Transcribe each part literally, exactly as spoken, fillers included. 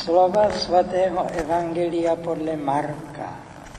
Slova svatého Evangelia podle Marka.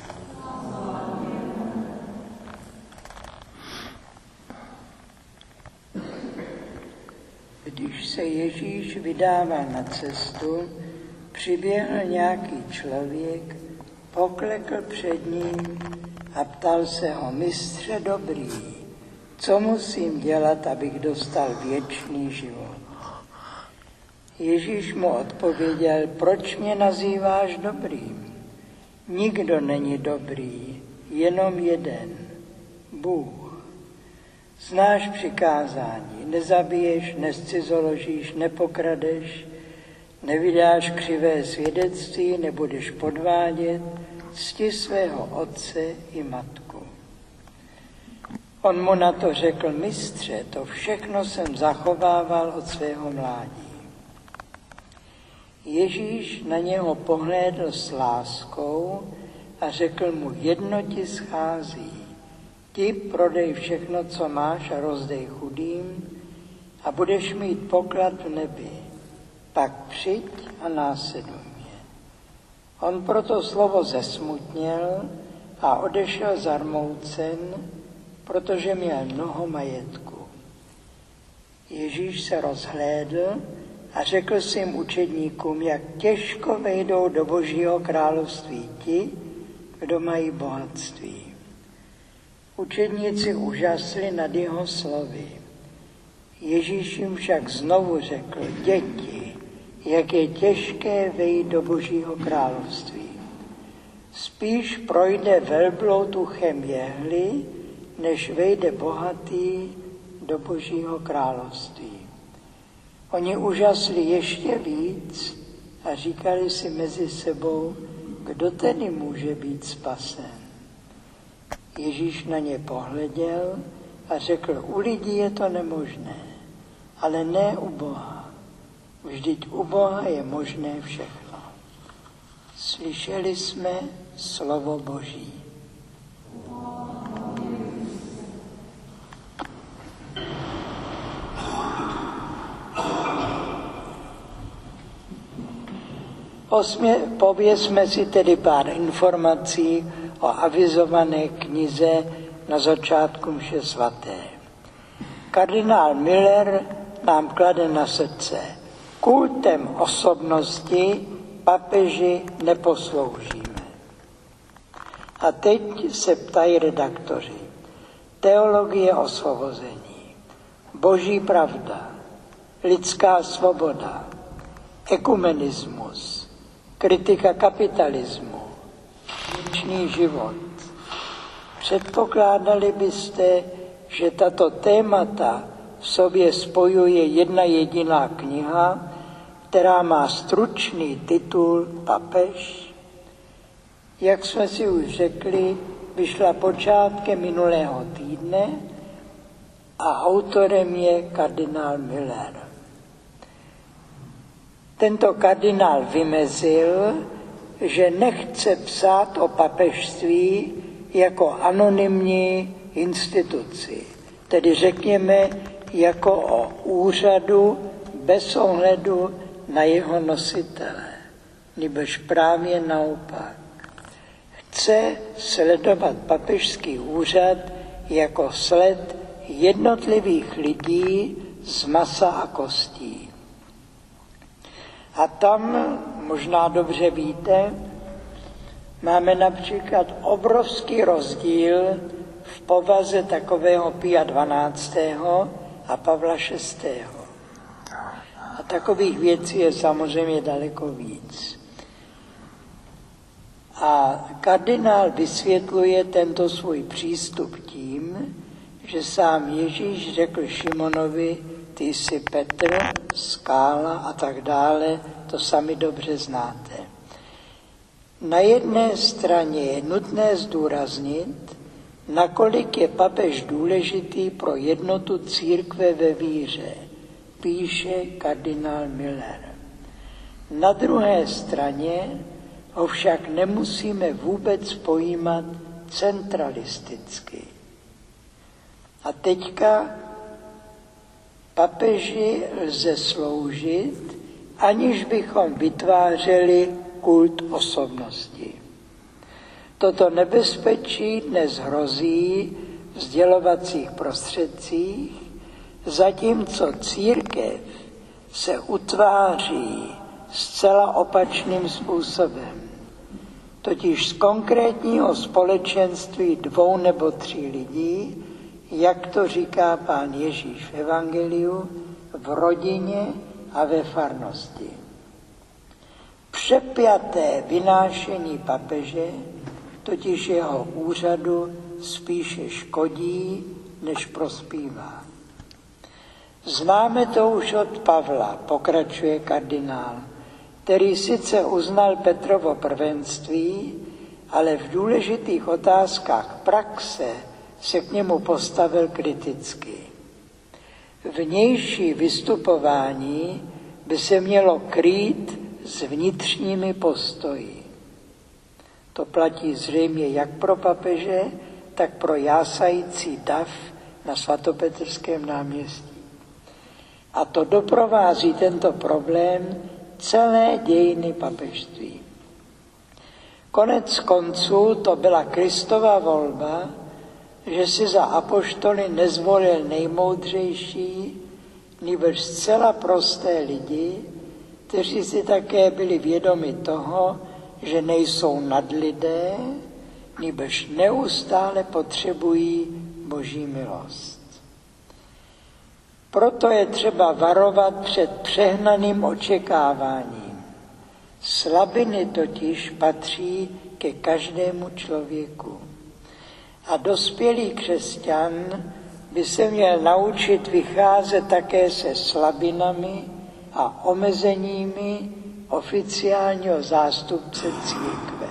Když se Ježíš vydával na cestu, přiběhl nějaký člověk, poklekl před ním a ptal se ho: Mistře dobrý, co musím dělat, abych dostal věčný život? Ježíš mu odpověděl: proč mě nazýváš dobrým? Nikdo není dobrý, jenom jeden, Bůh. Znáš přikázání: nezabiješ, nezcizoložíš, nepokradeš, nevydáš křivé svědectví, nebudeš podvádět, cti svého otce i matku. On mu na to řekl: Mistře, to všechno jsem zachovával od svého mládí. Ježíš na něho pohlédl s láskou a řekl mu: jedno ti schází. Ti prodej všechno, co máš, a rozdej chudým a budeš mít poklad v nebi. Pak přijď a následuj mě. On proto slovo zesmutněl a odešel zarmoucen, protože měl mnoho majetku. Ježíš se rozhlédl a řekl svým učedníkům, jak těžko vejdou do Božího království ti, kdo mají bohatství. Učedníci úžasli nad jeho slovy. Ježíš jim však znovu řekl: děti, jak je těžké vejít do Božího království. Spíš projde velbloud uchem jehly, než vejde bohatý do Božího království. Oni úžasli ještě víc a říkali si mezi sebou: kdo tedy může být spasen? Ježíš na ně pohleděl a řekl: u lidí je to nemožné, ale ne u Boha. Vždyť u Boha je možné všechno. Slyšeli jsme slovo Boží. Osmě, povězme si tedy pár informací o avizované knize na začátku mše svaté. Kardinál Müller nám klade na srdce: kultem osobnosti papeži neposloužíme. A teď se ptají redaktoři: teologie osvobození, boží pravda, lidská svoboda, ekumenismus, kritika kapitalismu, věčný život. Předpokládali byste, že tato témata v sobě spojuje jedna jediná kniha, která má stručný titul Papež? Jak jsme si už řekli, vyšla počátkem minulého týdne a autorem je kardinál Müller. Tento kardinál vymezil, že nechce psát o papežství jako anonymní instituci, tedy řekněme jako o úřadu bez ohledu na jeho nositele, nebož právě naopak. Chce sledovat papežský úřad jako sled jednotlivých lidí z masa a kostí. A tam, možná dobře víte, máme například obrovský rozdíl v povaze takového Pia dvanáctého a Pavla šestého. A takových věcí je samozřejmě daleko víc. A kardinál vysvětluje tento svůj přístup tím, že sám Ježíš řekl Šimonovi: ty jsi Petr, skála a tak dále, to sami dobře znáte. Na jedné straně je nutné zdůraznit, nakolik je papež důležitý pro jednotu církve ve víře, píše kardinál Müller. Na druhé straně ho však nemusíme vůbec pojímat centralisticky. A teďka papeži lze sloužit aniž bychom vytvářeli kult osobnosti. Toto nebezpečí dnes hrozí v sdělovacích prostředcích, zatímco církev se utváří zcela opačným způsobem, totiž z konkrétního společenství dvou nebo tří lidí, jak to říká Pán Ježíš v Evangeliu, v rodině a ve farnosti. Přepjaté vynášení papeže totiž jeho úřadu spíše škodí, než prospívá. Známe to už od Pavla, pokračuje kardinál, který sice uznal Petrovo prvenství, ale v důležitých otázkách praxe se k němu postavil kriticky. Vnější vystupování by se mělo krýt s vnitřními postoji. To platí zřejmě jak pro papeže, tak pro jásající dav na svatopetrském náměstí. A to doprovází tento problém celé dějiny papežství. Konec konců to byla Kristova volba, že si za apoštoly nezvolil nejmoudřejší, nýbrž zcela prosté lidi, kteří si také byli vědomi toho, že nejsou nadlidé, nýbrž neustále potřebují Boží milost. Proto je třeba varovat před přehnaným očekáváním. Slabiny totiž patří ke každému člověku. A dospělý křesťan by se měl naučit vycházet také se slabinami a omezeními oficiálního zástupce církve.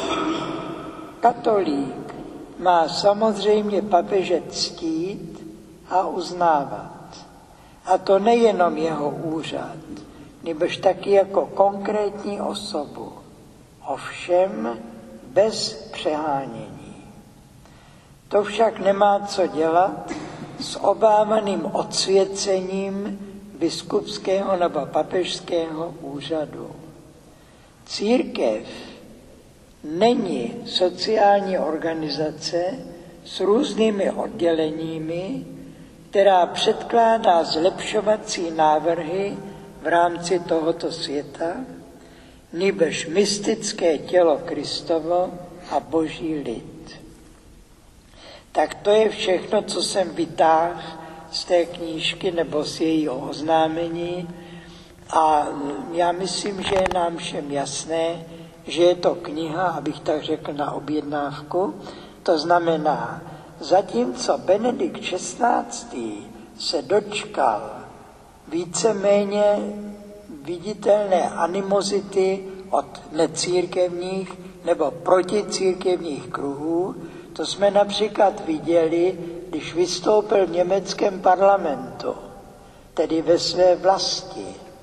Katolík má samozřejmě papeže ctít a uznávat. A to nejenom jeho úřad, nýbrž taky jako konkrétní osobu. Ovšem bez přehánění. To však nemá co dělat s obávaným odsvěcením biskupského nebo papežského úřadu. Církev není sociální organizace s různými odděleními, která předkládá zlepšovací návrhy v rámci tohoto světa, nýbrž mystické tělo Kristovo a Boží lid. Tak to je všechno, co jsem vytáhl z té knížky nebo z jejího oznámení a já myslím, že je nám všem jasné, že je to kniha, abych tak řekl, na objednávku. To znamená, zatímco Benedikt šestnáctý se dočkal víceméně viditelné animozity od necírkevních nebo proticírkevních kruhů, to jsme například viděli, když vystoupil v německém parlamentu, tedy ve své vlasti.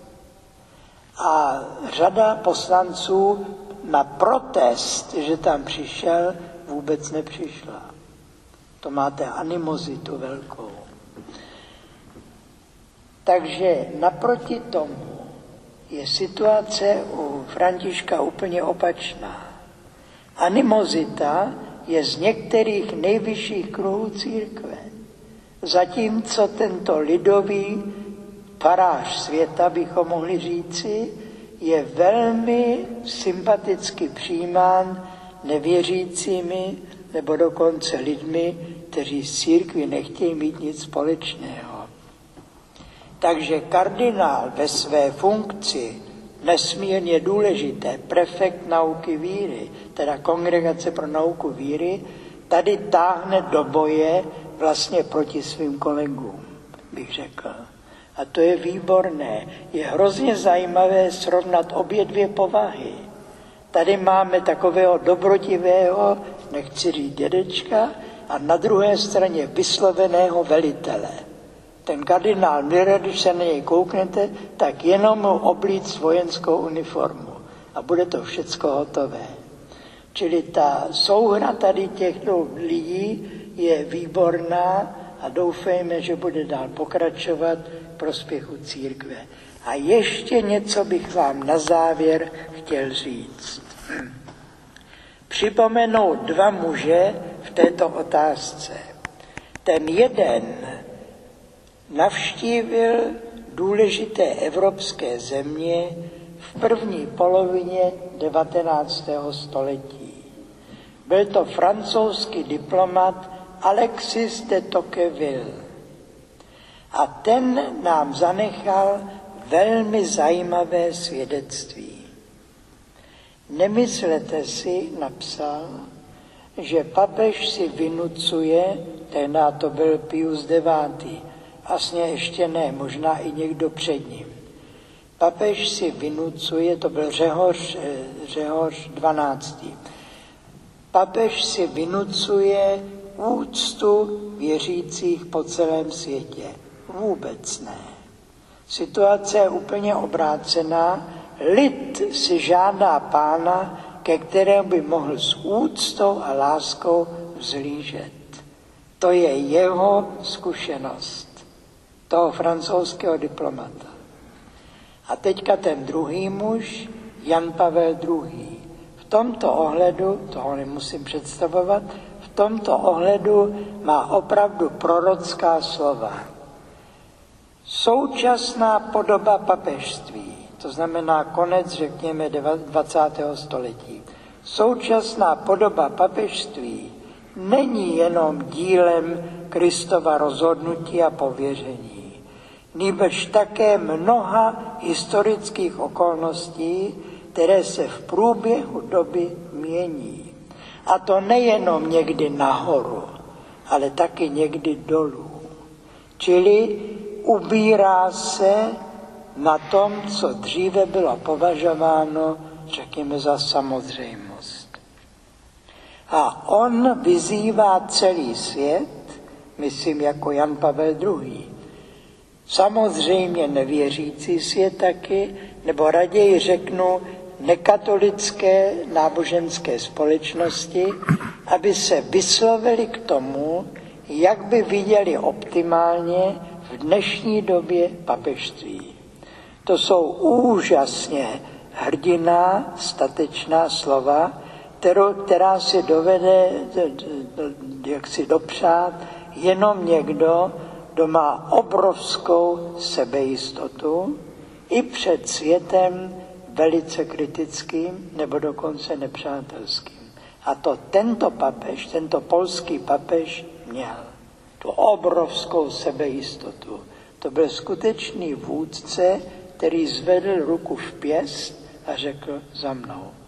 A řada poslanců na protest, že tam přišel, vůbec nepřišla. To máte animozitu velkou. Takže naproti tomu je situace u Františka úplně opačná. Animozita je z některých nejvyšších kruhů církve. Zatímco tento lidový farář světa, bychom mohli říci, je velmi sympaticky přijímán nevěřícími nebo dokonce lidmi, kteří z církvi nechtějí mít nic společného. Takže kardinál ve své funkci nesmírně důležité, prefekt nauky víry, teda Kongregace pro nauku víry, tady táhne do boje vlastně proti svým kolegům, bych řekl. A to je výborné. Je hrozně zajímavé srovnat obě dvě povahy. Tady máme takového dobrotivého, nechci říct dědečka, a na druhé straně vysloveného velitele. Ten kardinál Miller, když se na něj kouknete, tak jenom mu oblíct vojenskou uniformu a bude to všecko hotové. Čili ta souhra tady těchto lidí je výborná a doufejme, že bude dál pokračovat v prospěchu církve. A ještě něco bych vám na závěr chtěl říct. Připomenout dva muže v této otázce. Ten jeden navštívil důležité evropské země v první polovině devatenáctého století. Byl to francouzský diplomat Alexis de Tocqueville. A ten nám zanechal velmi zajímavé svědectví. Nemyslete si, napsal, že papež si vynucuje, tehdy to byl Pius devátý, vlastně ještě ne, možná i někdo před ním. Papež si vynucuje, to byl Řehoř, Řehoř dvanáctý. Papež si vynucuje úctu věřících po celém světě. Vůbec ne. Situace je úplně obrácená. Lid si žádá pána, ke kterému by mohl s úctou a láskou vzlížet. To je jeho zkušenost, toho francouzského diplomata. A teďka ten druhý muž, Jan Pavel druhý. V tomto ohledu, toho nemusím představovat, v tomto ohledu má opravdu prorocká slova. Současná podoba papežství, to znamená konec, řekněme, dvacátého století. Současná podoba papežství není jenom dílem Kristova rozhodnutí a pověření, nýbrž také mnoha historických okolností, které se v průběhu doby mění. A to nejenom někdy nahoru, ale taky někdy dolů. Čili ubírá se na tom, co dříve bylo považováno, řekněme, za samozřejmost. A on vyzývá celý svět, myslím jako Jan Pavel druhý. Samozřejmě nevěřící svět taky, nebo raději řeknu nekatolické náboženské společnosti, aby se vyslovili k tomu, jak by viděli optimálně v dnešní době papežství. To jsou úžasně hrdinná, statečná slova, kterou, která si dovede jak si dopřát jenom někdo, kdo má obrovskou sebejistotu i před světem velice kritickým nebo dokonce nepřátelským. A to tento papež, tento polský papež měl. Tu obrovskou sebejistotu. To byl skutečný vůdce, který zvedl ruku v pěst a řekl za mnou.